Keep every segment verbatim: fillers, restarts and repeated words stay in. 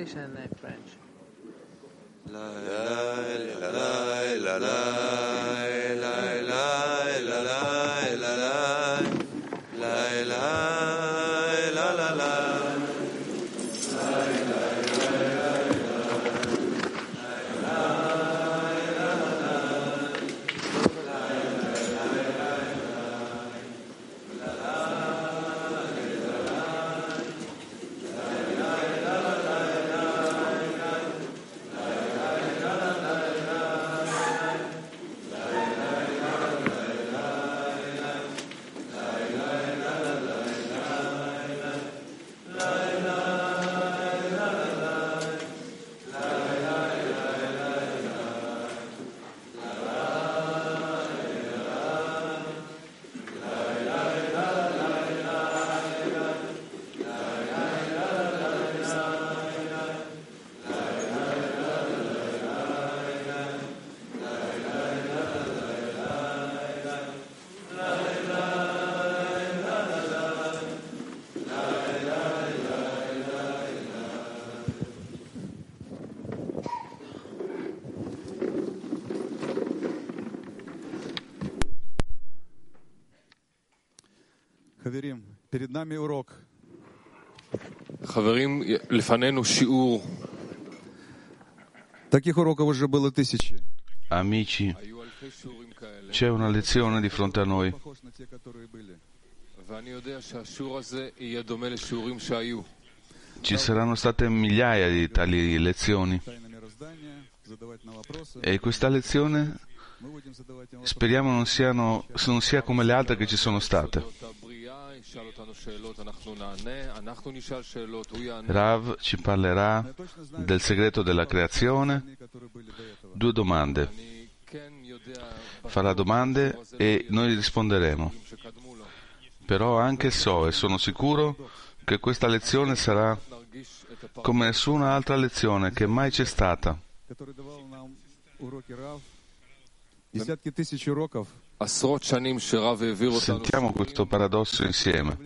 English and uh, French. La la la la la la la la la la la la la la. Перед нами урок. חברים, לפנינו שיעור. Таких уроков уже было тысячи. Amici, c'è una lezione di fronte a noi. Ci saranno state migliaia di tali lezioni. E questa lezione speriamo non, siano, non sia come le altre che ci sono state. Rav ci parlerà del segreto della creazione. Due domande. Farà domande e noi risponderemo. Però anche so e sono sicuro che questa lezione sarà come nessuna altra lezione che mai c'è stata. Sentiamo questo paradosso insieme.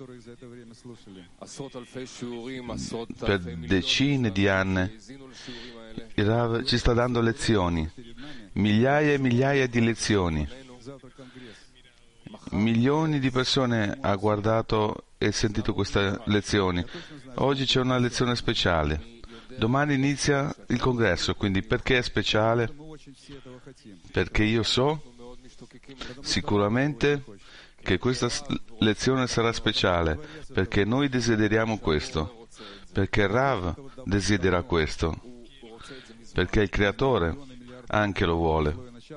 Per decine di anni il Rav ci sta dando lezioni, migliaia e migliaia di lezioni. Milioni di persone ha guardato e sentito queste lezioni. Oggi c'è una lezione speciale. Domani inizia il congresso, quindi perché è speciale? Perché io so sicuramente che questa lezione sarà speciale, perché noi desideriamo questo, perché Rav desidera questo, perché il Creatore anche lo vuole.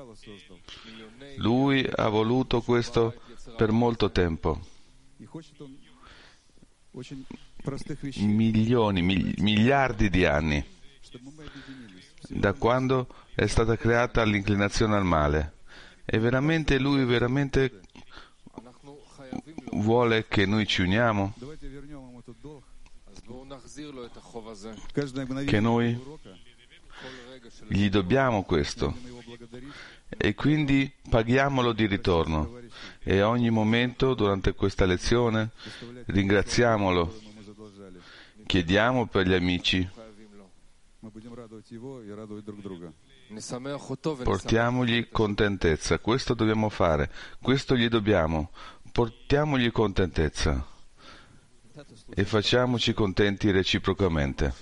Lui ha voluto questo per molto tempo. Milioni, mil- miliardi di anni, da quando è stata creata l'inclinazione al male. E veramente Lui veramente vuole che noi ci uniamo, che noi gli dobbiamo questo e quindi paghiamolo di ritorno. E ogni momento durante questa lezione ringraziamolo, chiediamo per gli amici, portiamogli contentezza, questo dobbiamo fare, questo gli dobbiamo, portiamogli contentezza e facciamoci contenti reciprocamente.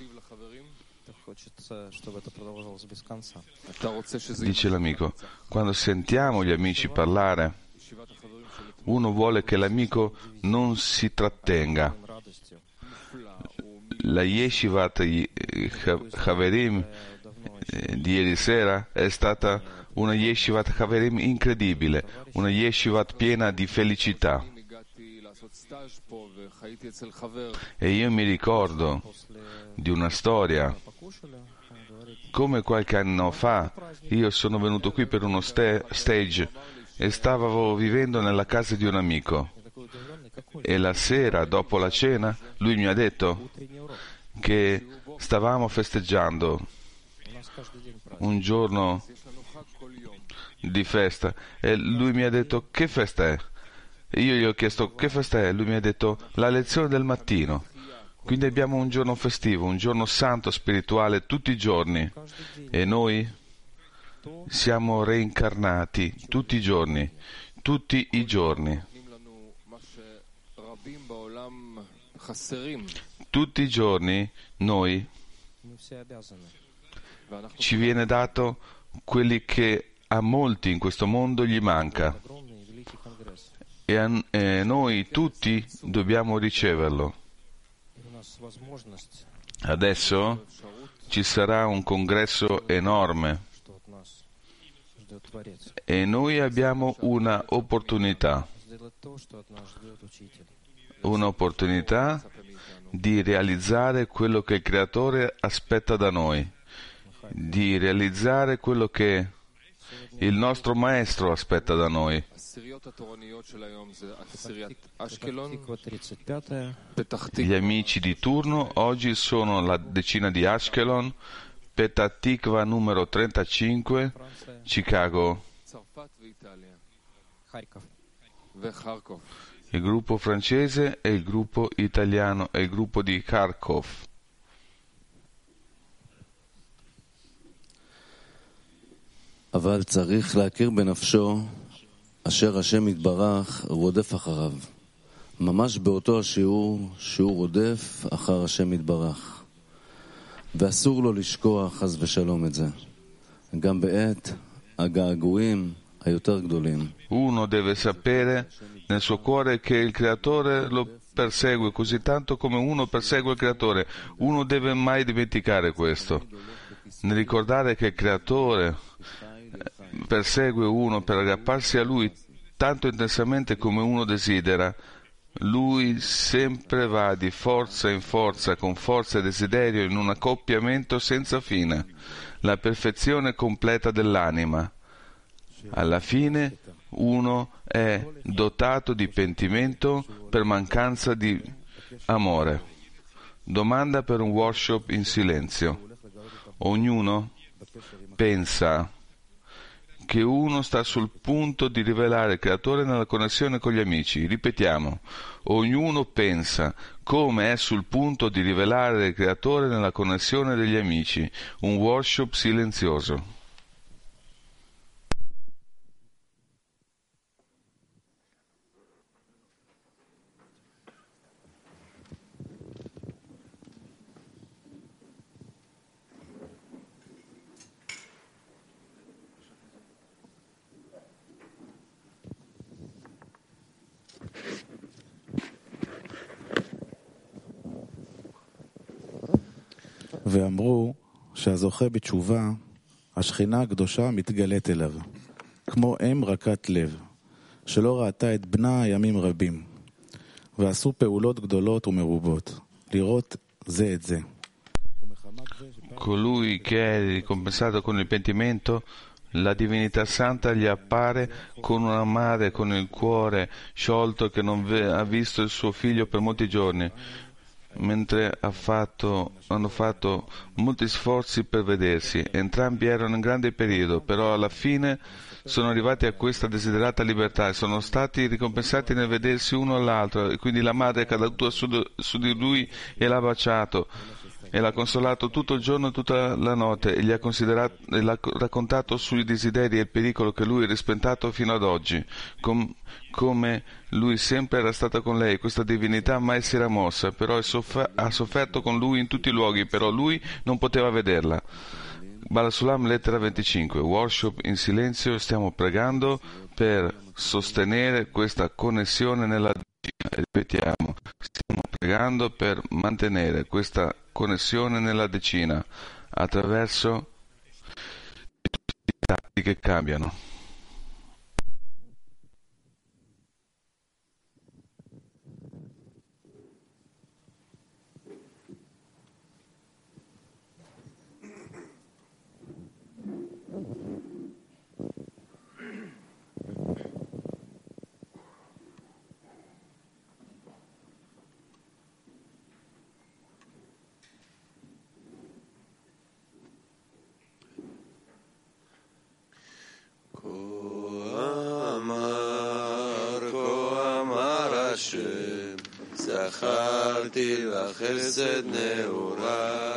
Dice l'amico, quando sentiamo gli amici parlare, uno vuole che l'amico non si trattenga. La Yeshivat Haverim di ieri sera è stata una Yeshivat Haverim incredibile, una Yeshivat piena di felicità. E io mi ricordo di una storia, come qualche anno fa io sono venuto qui per uno sta- stage e stavo vivendo nella casa di un amico e la sera dopo la cena lui mi ha detto che stavamo festeggiando un giorno di festa e lui mi ha detto che festa è? E io gli ho chiesto che festa è? Lui mi ha detto la lezione del mattino. Quindi abbiamo un giorno festivo, un giorno santo spirituale tutti i giorni e noi siamo reincarnati tutti i giorni, tutti i giorni. Tutti i giorni noi ci viene dato quelli che a molti in questo mondo gli manca e, a, e noi tutti dobbiamo riceverlo. Adesso ci sarà un congresso enorme e noi abbiamo una opportunità, un'opportunità di realizzare quello che il Creatore aspetta da noi, di realizzare quello che il nostro Maestro aspetta da noi. Gli amici di turno oggi sono la decina di Ashkelon, Petah Tikva numero trentacinque, Chicago, il gruppo francese e il gruppo italiano e il gruppo di Kharkov. אבל צריך להכיר בנפשו אשר השם יתברך רודף אחריו. ממש באותו השיעור שהוא רודף אחר השם יתברך. ואסור לו לשכוח חס ושלום את זה. גם בעת הגעגועים היותר גדולים. Uno deve sapere nel suo cuore che il Creatore lo persegue così tanto come uno persegue il Creatore. Uno deve mai dimenticare questo. Nel ricordare che il Creatore persegue uno per aggrapparsi a Lui tanto intensamente come uno desidera. Lui sempre va di forza in forza, con forza e desiderio, in un accoppiamento senza fine, la perfezione completa dell'anima. Alla fine uno è dotato di pentimento per mancanza di amore. Domanda per un workshop in silenzio. Ognuno pensa che uno sta sul punto di rivelare il Creatore nella connessione con gli amici. Ripetiamo, ognuno pensa come è sul punto di rivelare il Creatore nella connessione degli amici. Un workshop silenzioso. ואמרו שהזוכה בתשובה, השכינה הקדושה מתגלית אליו, כמו אם רכת לב, שלא ראתה את בנה ימים רבים, ועשו פעולות גדולות ומרובות, לראות זה את זה. Colui che è ricompensato con il pentimento, la divinità santa gli appare con una madre con il cuore sciolto che non ha visto il suo figlio per molti giorni, mentre ha fatto, hanno fatto molti sforzi per vedersi. Entrambi erano in grande periodo, però alla fine sono arrivati a questa desiderata libertà e sono stati ricompensati nel vedersi uno all'altro, e quindi la madre è caduta su, su di lui e l'ha baciato e l'ha consolato tutto il giorno e tutta la notte e gli ha, considerato, e l'ha raccontato sui desideri e il pericolo che lui ha rispettato fino ad oggi, Com, come lui sempre era stato con lei. Questa divinità mai si era mossa, però soffer- ha sofferto con lui in tutti i luoghi, però lui non poteva vederla. Balasulam, lettera venticinque. Worship in silenzio, stiamo pregando per sostenere questa connessione nella decina. Ripetiamo, stiamo pregando per mantenere questa connessione nella decina attraverso tutti i stati che cambiano. כל קיבלתי לך חסד נעוריי.